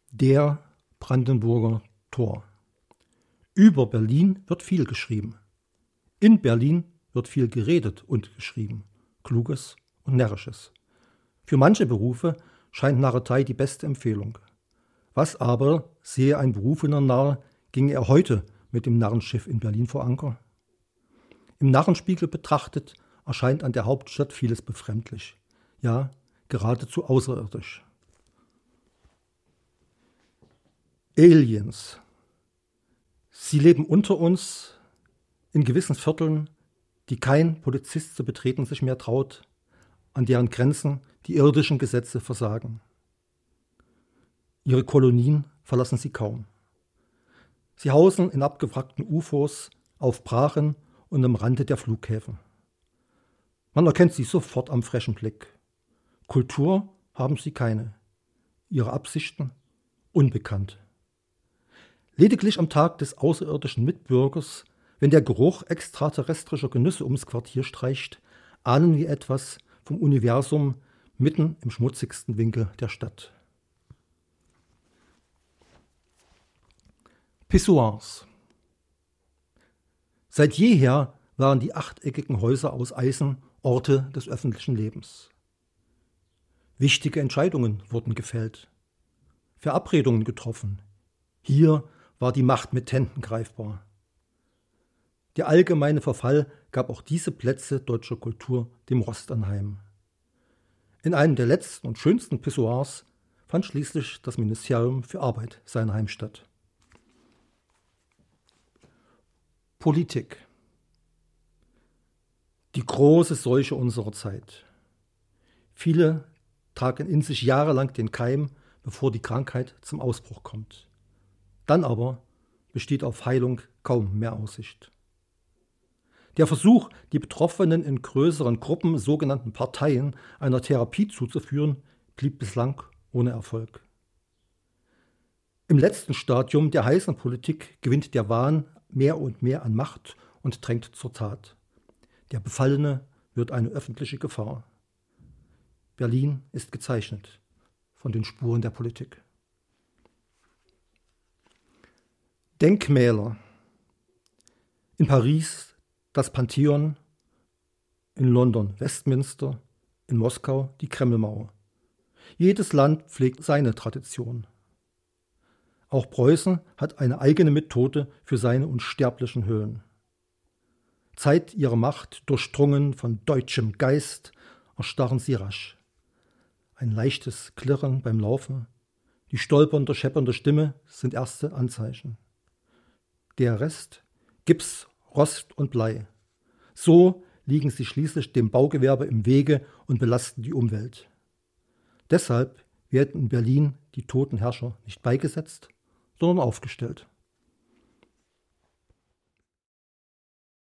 Der Brandenburger Tor. Über Berlin wird viel geschrieben. In Berlin wird viel geredet und geschrieben. Kluges und Närrisches. Für manche Berufe scheint Narretei die beste Empfehlung. Was aber, sehe ein berufener Narr, ginge er heute mit dem Narrenschiff in Berlin vor Anker? Im Narrenspiegel betrachtet erscheint an der Hauptstadt vieles befremdlich. Ja, geradezu außerirdisch. Aliens. Sie leben unter uns in gewissen Vierteln, die kein Polizist zu betreten sich mehr traut, an deren Grenzen die irdischen Gesetze versagen. Ihre Kolonien verlassen sie kaum. Sie hausen in abgewrackten UFOs, auf Brachen und am Rande der Flughäfen. Man erkennt sie sofort am frischen Blick. Kultur haben sie keine, ihre Absichten unbekannt. Lediglich am Tag des außerirdischen Mitbürgers, wenn der Geruch extraterrestrischer Genüsse ums Quartier streicht, ahnen wir etwas vom Universum mitten im schmutzigsten Winkel der Stadt. Pissoirs. Seit jeher waren die achteckigen Häuser aus Eisen Orte des öffentlichen Lebens. Wichtige Entscheidungen wurden gefällt, Verabredungen getroffen. Hier war die Macht mit Händen greifbar. Der allgemeine Verfall gab auch diese Plätze deutscher Kultur dem Rost anheim. In einem der letzten und schönsten Pissoirs fand schließlich das Ministerium für Arbeit seine Heimstatt. Politik. Die große Seuche unserer Zeit. Viele tragen in sich jahrelang den Keim, bevor die Krankheit zum Ausbruch kommt. Dann aber besteht auf Heilung kaum mehr Aussicht. Der Versuch, die Betroffenen in größeren Gruppen, sogenannten Parteien, einer Therapie zuzuführen, blieb bislang ohne Erfolg. Im letzten Stadium der heißen Politik gewinnt der Wahn mehr und mehr an Macht und drängt zur Tat. Der Befallene wird eine öffentliche Gefahr. Berlin ist gezeichnet von den Spuren der Politik. Denkmäler. In Paris das Pantheon, in London Westminster, in Moskau die Kremlmauer. Jedes Land pflegt seine Tradition. Auch Preußen hat eine eigene Methode für seine unsterblichen Höhlen. Zeit ihrer Macht, durchdrungen von deutschem Geist, erstarren sie rasch. Ein leichtes Klirren beim Laufen, die stolpernde, scheppernde Stimme sind erste Anzeichen. Der Rest, Gips, Rost und Blei. So liegen sie schließlich dem Baugewerbe im Wege und belasten die Umwelt. Deshalb werden in Berlin die toten Herrscher nicht beigesetzt, sondern aufgestellt.